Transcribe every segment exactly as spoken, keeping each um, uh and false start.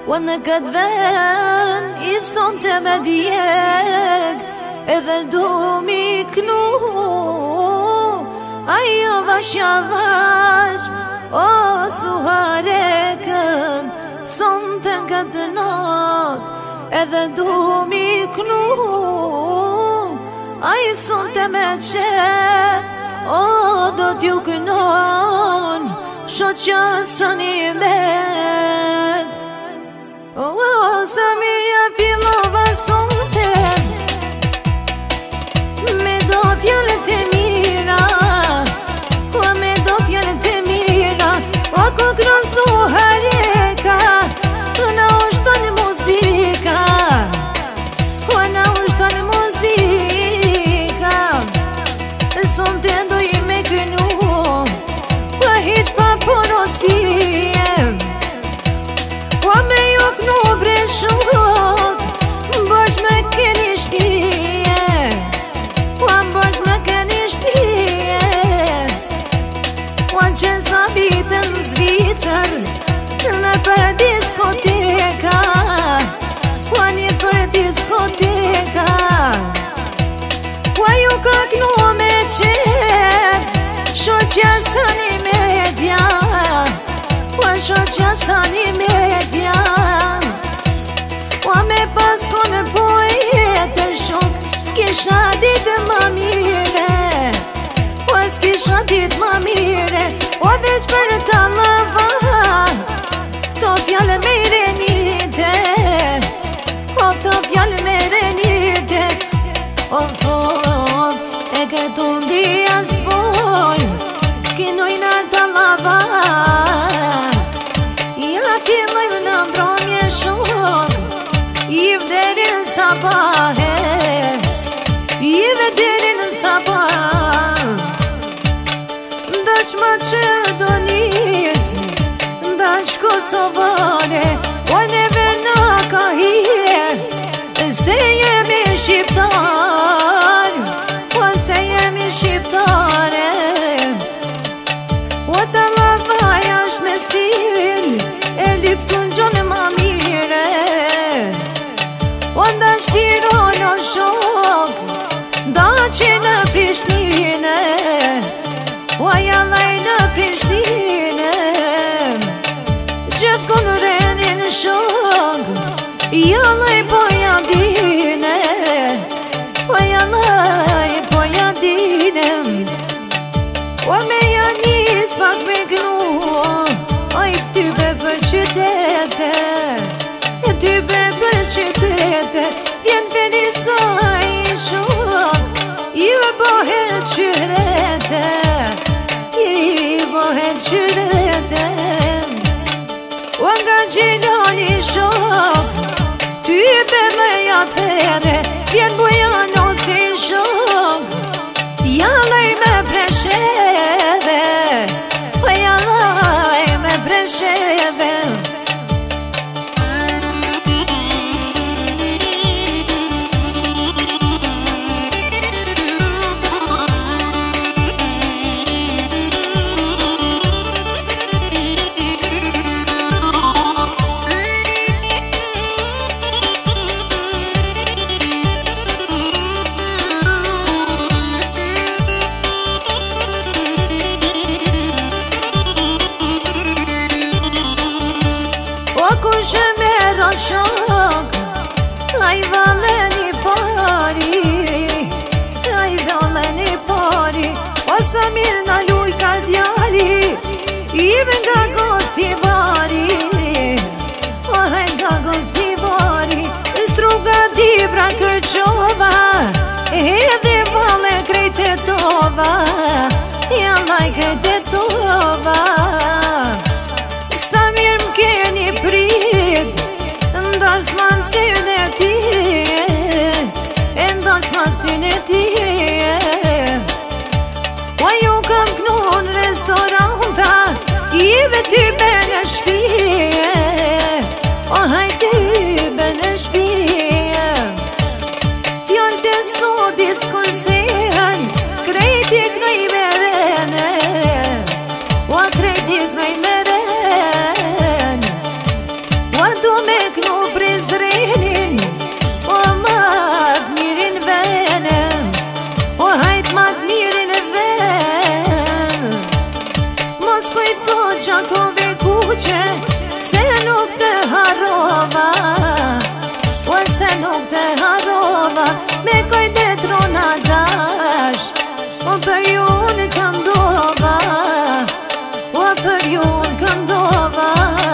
O në këtë ven i fëson të me djeg, edhe du mi knu. Ajo vash ja vash, o suharekën, son të në këtë not, edhe du mi knu. Ajo son të me qep, o do t'ju kënon, shoqja së një med. O, o, sa mirja fillova sonte, me do fjallet e mira, o me do fjallet e mira, o ko krosu hareka, na ushton muzika, o na ushton muzika, sonte do i me kënu, o hiq pa porosie, o me ju kënu bre shok, bash me keni shtije, o bash me keni shtije, o që sa vitën Zvicër, në për diskoteka, o një për diskoteka, o ju ka kënu me qep, shoqja së një media, o shoqja së një media, o me pas kone poete shok, s'kisha ditë ma mire, o s'kisha ditë ma mire, o veç për ta lava, këto fjallë me renite, o këto fjallë me renite, o fo, e këtu ndia s'voj, kinojna ta lava, ja fillojmë në mbromje shok, i vderin sabahe, i vderin sabahe, ndaq Macedonis, ndaq Kosovare, o neve na ka hier, se jemi shqiptar, o se jemi shqiptare, o ta lavaja është me stil, e lipsun gjonë ma mire, o nda shtiron o shok, da që në Prishtine, o jalaj në Prishtine, gjithë konë renin shok, jalaj po jadine, o jalaj po jadine, o me janis pak me gnu, o i tybe për qytete, e tybe për qytete, vjen venisa i shok, i ve bohet qyrete, i bohet qyrete, o nga gjiloni shok, tybe me jathere, vjen bujano si shok, jalaj me presheve, o jalaj me presheve. Kushe mero shok, a i valeni pari, a i valeni pari, o sa mirë na luj ka djali, i ve nga gostivari, o he nga gostivari, struga dibra kërqova, edhe vale krejte tova, jalaj krejte tova. Sa mirë m'keni prit, ndas ma syne ti, e ndas ma syne ti, o ju kam knu në restoranta, i ve tybe në shpije, o haj tybe në shpije, fjall du me knu prizrenin, o mat mirin venem, o hajt mat mirin ven. Mos kujto gjakove kuqe, se nuk të harova, o se nuk të harova, me kojt e trona dash, o për ju në këndova, o për ju në këndova.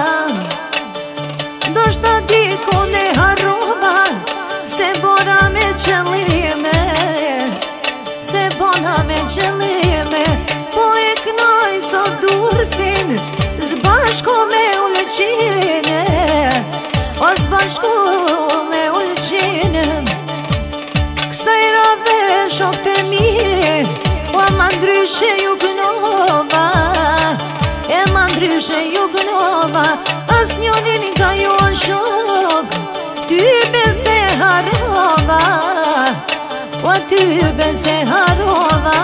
Do shta diku ne harova, se bona me qëllime, se bona me qëllime, po e knoj sot dursin, zbashku me ullqine, o zbashku me ullqine. Kësaj rave shok të mi, o ma ndryshe ju gënova, e ma ndryshe ju gënova, as njonin nga ju o shok, ty bese harova, o ty bese harova.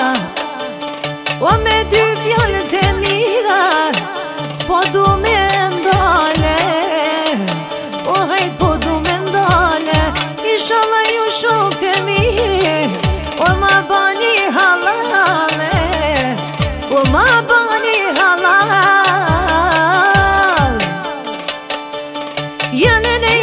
O me dy fjallët e mira, po du me ndale, o hajt po du me ndale, inshallah ju shok të mi, o ma bani halale, o ma bani halal. Jelene